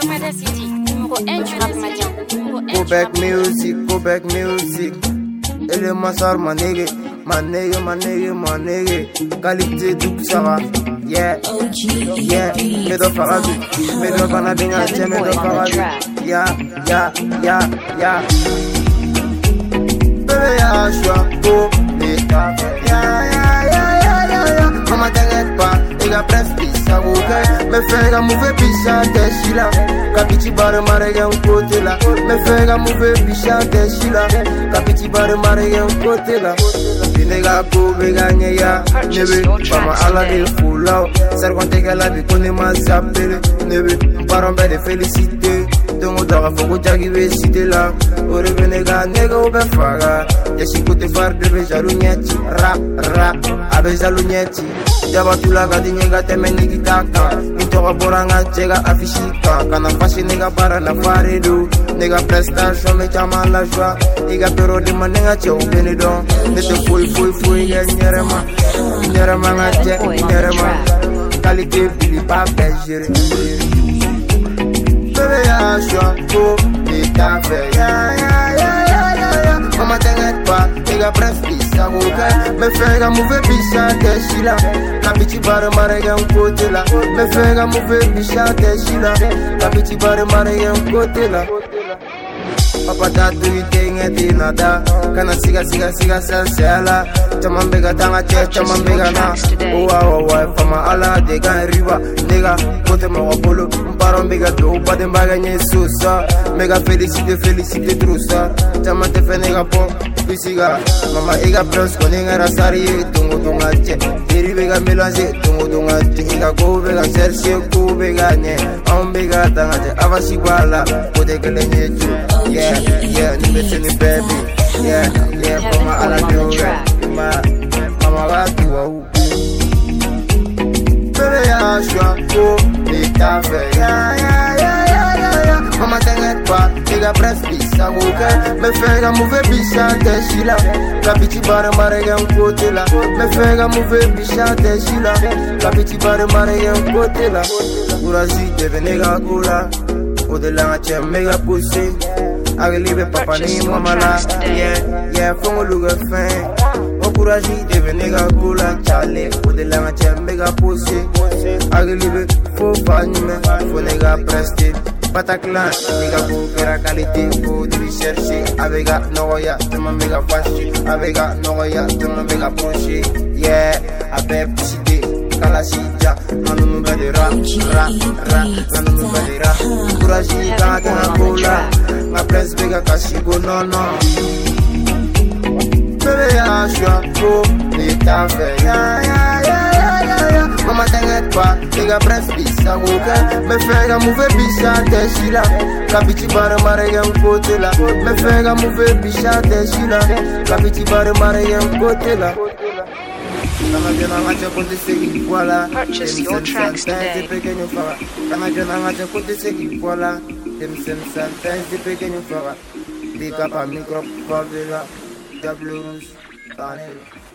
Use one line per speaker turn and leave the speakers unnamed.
Go back music, go back music. Elle est ma soeur, ma nigga, ma nigga, ma nigga, ma nigga. Qualité tout ça va, yeah, yeah. Me do paradis, me do banabinga, me do paradis, yeah, yeah, yeah, yeah. Bébé ya choix pour les cafés, yeah, yeah, yeah, yeah, yeah. Maman t'inquiète pas, les gars presque ça vous fait. Me fait un mauvais picha de chila. Kapiti bare mare gen côté là. Me fait un mauvais picha de chila. Kapiti bare mare gen côté là. Nega po be gagner ya. Nebe mama ala de fulao. Ser konte que la vie connaît ma s'appelle. Nebe paron be de féliciter. Dongo daga fogo jagi be cité là. Ore be nega obe faga. Ya si kote far de be jalunyeti. Ra ra abe jalunyeti. Jaba tula ga dinga teme nikitaka. Intoka boranga chega afishika. Kana fashi nega para na fare do. Nega prestation me chama la joie. Nega pero de manenga che obenedon. Nete fui ya nyerema. Nyerema ngache nyerema. Qualité bili pa pejere. Bébé ya choix pour les cafés. Ya ya ya ya ya. Maman t'inquiète pas, nega presque ça vous fait. Me fait un mauvais picha de chila. Kapiti bare mare gen côté là. Me fait un mauvais picha de chila. Kapiti bare mare gen côté là. Papa tatu itenge dinada. Kana siga sensela. Chamambega tanga che chamambega na. Owa fama ala de gan riba. Nega kote mo apolo. Mparon bega do pade mbaga nye susa. Mega félicité trusa. Chamante fe nega po. Bisiga mama ega plus koninga rasari. Tungu che. Diri bega melange. Tungu che. Ega go bega cherche go bega nye. Ambega tanga che. Avasi bala. Kote kele nye ju. Yeah, yeah, ni betini baby. Yeah, yeah, mama ala do mama waki wa u. Bébé ya choix pour les cafés. Yeah, yeah, yeah, yeah, yeah, yeah. Maman t'inquiète pas, les gars presque ça vous fait. Me fait un mauvais bicha de chila. Kapiti bare mare gen côté là. Me fait un mauvais bicha de chila. Kapiti bare mare gen côté là. Courage de venir cola. Au-delà ngache mega poussé. Agalibe papa ni mama la. Yeah, yeah, fongo luga fin. Encouragé de venir à Goula, Charlie, pour de la matière méga poussée. Agalibe, faut pas numer, faut néga prester. Bataclan, néga pour faire la qualité, faut de chercher. Avec un noya, tu m'as méga fâché. Avec un noya, tu m'as méga penché. Yeah, avec piscité, Kalashija, nanou de ra, nanou de ra. Encouragé, quand t'es à Goula, ma presse méga cachigo, non. Bébé ya choix pour les cafés. Ya ya ya ya ya ya. Maman t'inquiète pas, les gars presque ça vous fait. Me fait un mauvais bicha de chila. Kapiti bare mare gen côté là. Me fait un mauvais bicha de chila. Kapiti bare mare gen côté là.
Purchase your tracks today.
Liga para micro favela, W Rouge, Panel.